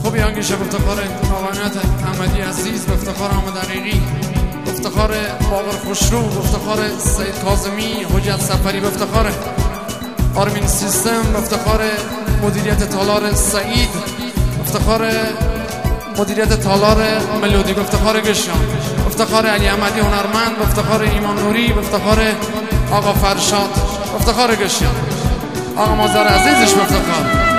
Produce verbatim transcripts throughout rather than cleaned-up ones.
خوبی انگیشه به افتخار آقایانت احمدی عزیز، به افتخار احمد دقیقی، به افتخار باقر خوشرو، به افتخار سید کاظمی، حجت سفری، به افتخار آرمین سیستم، به افتخار مدیریت تالار سعید، به افتخار مدیریت تالار ملودی، به افتخار گشان، به افتخار علی احمدی هنرمند، به افتخار ایمان نوری، به افتخار آقا فرشاد، به افتخار گشان، آقا مازار عزیزش، به افتخار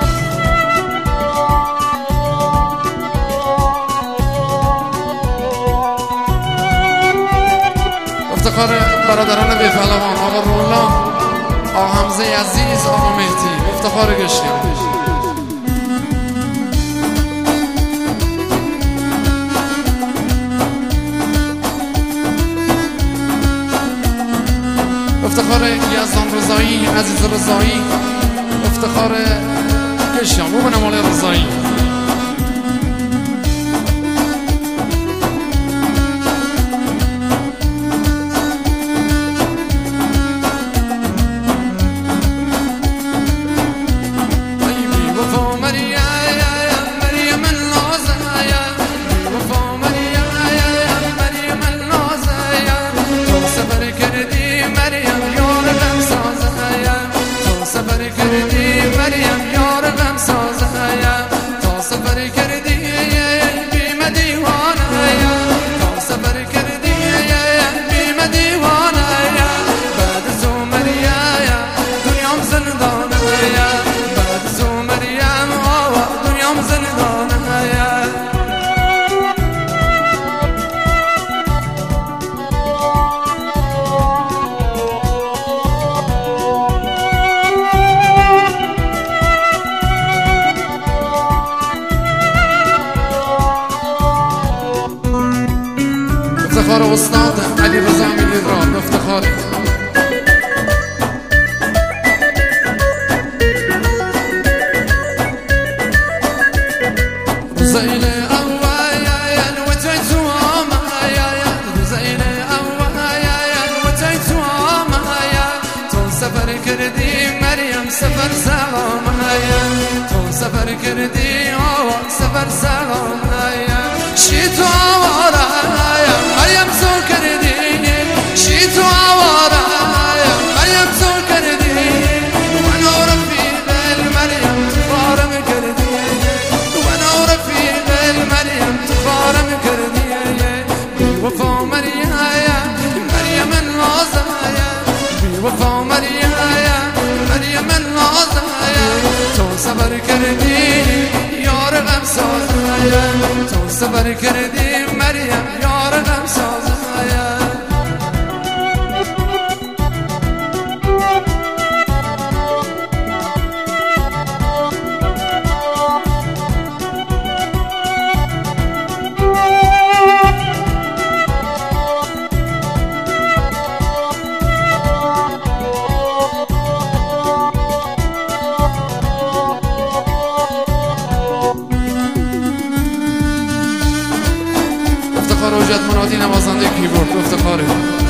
افتخار برادران بی‌پهلوان، آقا رولا، آقا حمزه عزیز، آقا مهدی، افتخار گشتیم. افتخار یزدان رضایی، عزیز رضایی، افتخار گشتیم. او به نمال رضایی. افتخار استاد علی رضا میلیران، به افتخار زین اوایل و تیتوام زین اوایل و تیتوام تو سفر کردی مریم سفر سلام تو سفر کردی آوا سفر سلام چی تو آواره مریم تو کردی چی تو آواره مریم تو کردی و نور رفیق مریم تو فارم کردی و نور رفیق مریم تو فارم کردی بی وفا مریم مریم نازه بی وفا مریم مریم نازه تو صبر کردی یار غم سازه تو صبر کردی مریم یار غم سازه حجت منادی نوازنده کیبورد، افتخاره